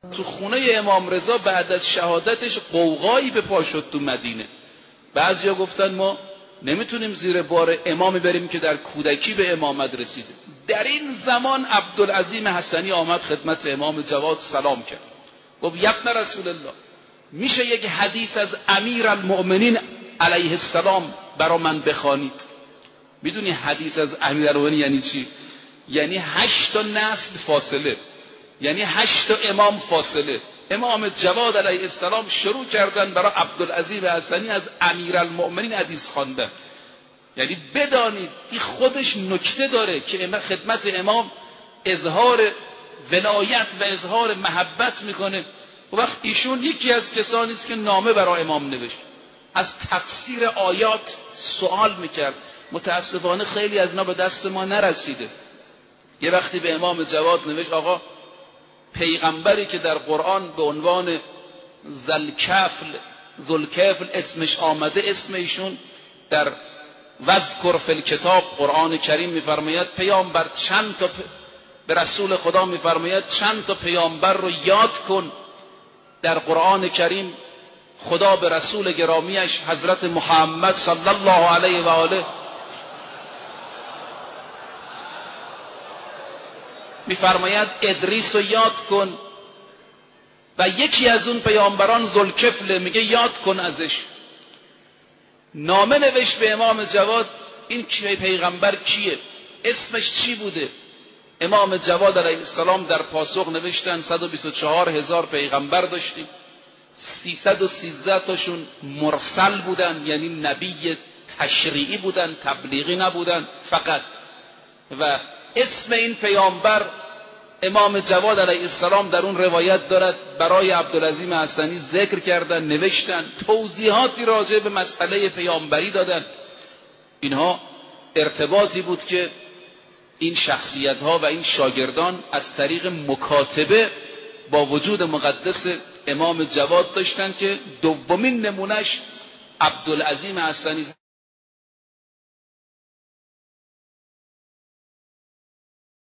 تو خونه امام رضا بعد از شهادتش قوقایی به پا شد تو مدینه. بعضیا گفتن ما نمیتونیم زیر بار امامی بریم که در کودکی به امامت رسیده. در این زمان عبدالعظیم حسنی آمد خدمت امام جواد سلام کرد، گفت ابن رسول الله میشه یک حدیث از امیر المؤمنین علیه السلام برا من بخوانید؟ میدونی حدیث از امیر المؤمنین یعنی چی؟ یعنی 8 تا نسل فاصله، یعنی 8 تا امام فاصله. امام جواد علیه السلام شروع کردن برای عبدالعظیم حسنی از امیرالمؤمنین حدیث خواندن. یعنی بدانید این خودش نکته داره که خدمت امام اظهار ولایت و اظهار محبت میکنه. وقت ایشون یکی از کسانی است که نامه برای امام نوشت، از تفسیر آیات سوال میکرد. متاسفانه خیلی از اینا به دست ما نرسیده. یه وقتی به امام جواد نوشت آقا پیغمبری که در قرآن به عنوان ذوالکفل اسمش آمده، اسم ایشون در وذکر فی الکتاب قرآن کریم میفرماید پیامبر چند تا به رسول خدا میفرماید چند تا پیامبر رو یاد کن. در قرآن کریم خدا به رسول گرامیش حضرت محمد صلی الله علیه و آله میفرماید ادریس رو یاد کن و یکی از اون پیامبران ذوالکفل میگه یاد کن ازش. نامه نوشت به امام جواد این پیغمبر کیه، اسمش چی بوده. امام جواد علیه السلام در پاسخ نوشتن 124,000 پیغمبر داشتیم، 313 تاشون مرسل بودن، یعنی نبی تشریعی بودن، تبلیغی نبودن فقط. و اسم این پیامبر امام جواد علیه السلام در اون روایت دارد برای عبدالعظیم حسنی ذکر کردن، نوشتن، توضیحاتی راجع به مسئله پیامبری دادن. اینها ارتباطی بود که این شخصیت ها و این شاگردان از طریق مکاتبه با وجود مقدس امام جواد داشتن که دومین نمونش عبدالعظیم حسنی